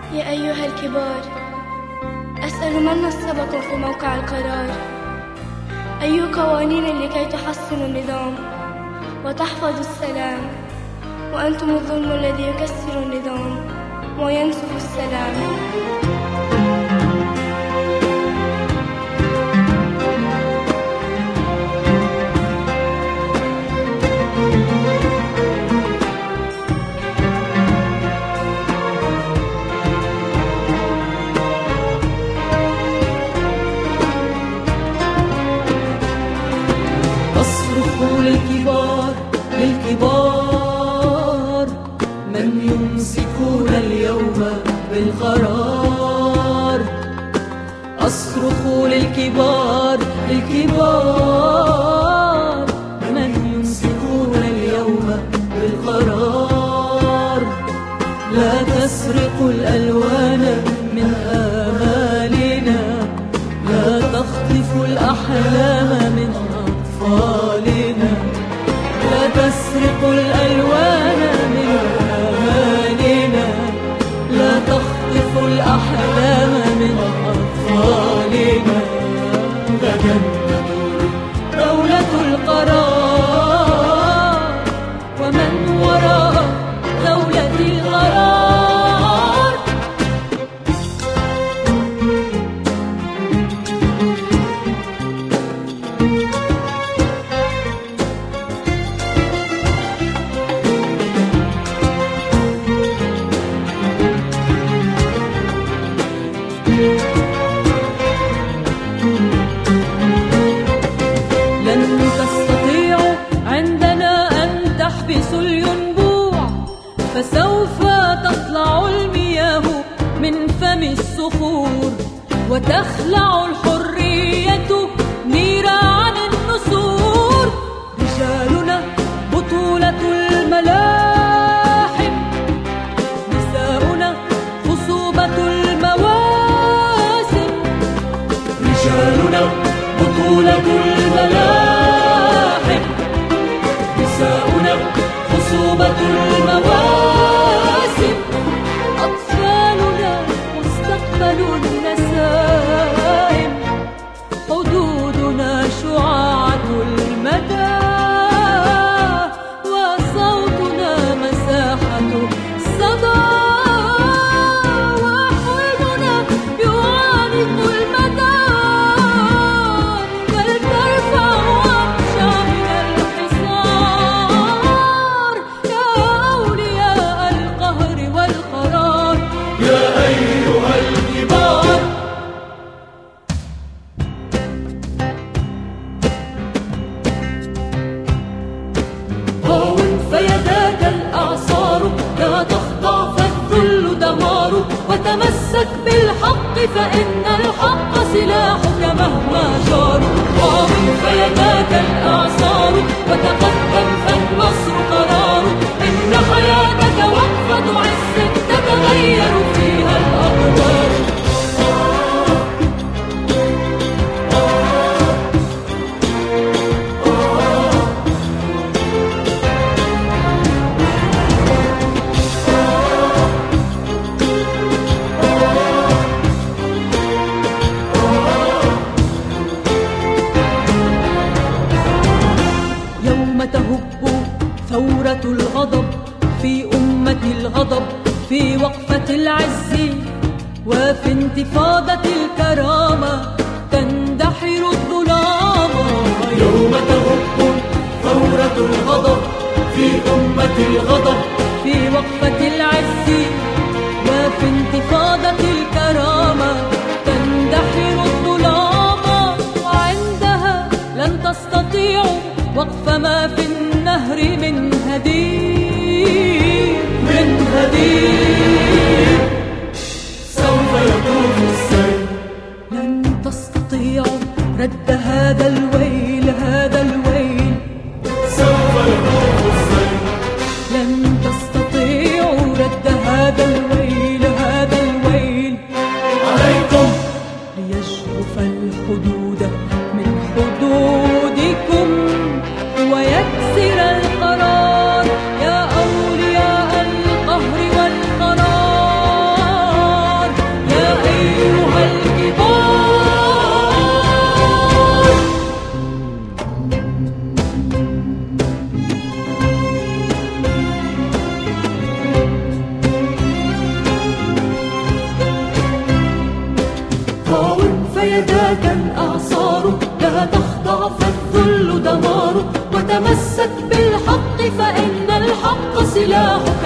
يا أيها الكبار، أسأل من نصبكم في موقع القرار؟ أي قوانين لكي تحسنوا النظام وتحفظوا السلام، وأنتم الظلم الذي يكسر النظام وينسف السلام. أصرخ للكبار من يمسكون اليوم بالقرار. أصرخ للكبار من يمسكون اليوم بالقرار. لا تسرقوا الألوان من آمالنا، لا تخطفوا الأحلام من أطفالنا. لا تسرقوا الألوان من آمالنا، لا تخطفوا الأحلام من أطفالنا. غدا تدور دولة القرار، ومن وراء دولة القرار. لن تستطيعوا عندنا أن تحبسوا الينبوع، فسوف تطلع المياه من فم الصخور، وتخلع الحرية نيران النسور. رجالنا بطولة الملاحم، نساؤنا خصوبة المواسم. رجالنا بطولة الملاحم، نساؤنا خصوبة المواسم. أطفالنا مستقبل النسائم، حدودنا شعاعة المدى، وصوتنا مساحة الصدى. وحلمنا يعانق المدى، فلترفع عطشا من الحصار. يا أولياء القهر والقرار، يا أيها الكبار. هاون فيداك الأعصار، لا تخضع فالذل دمار. وتمسك بالحق فإن الحق سلاحك مهما جار. هاون فيداك الأعصار، وتقدم فالنصر قرار. إن حياتك وقفة عز تتغير فيها الأقدار. يوم تهب ثورة الغضب في أمة الغضب، في وقفة العز وفي انتفاضة الكرامة تندحر الظلام. يوم تهب ثورة الغضب في أمة الغضب، في وقفة العز وفي انتفاضة الكرامة تندحر الظلام. وعندها لن تستطيعوا وقف ما في النهر من هدير. سوف يطوف السيل. لن تستطيعوا رد هذا الويل. سوف يطوف السيل. لن تستطيعوا رد هذا الويل. عليكم ليشرف الحدود من حدودكم، ويكسر القرار. يا أولياء القهر والقرار، سلاحه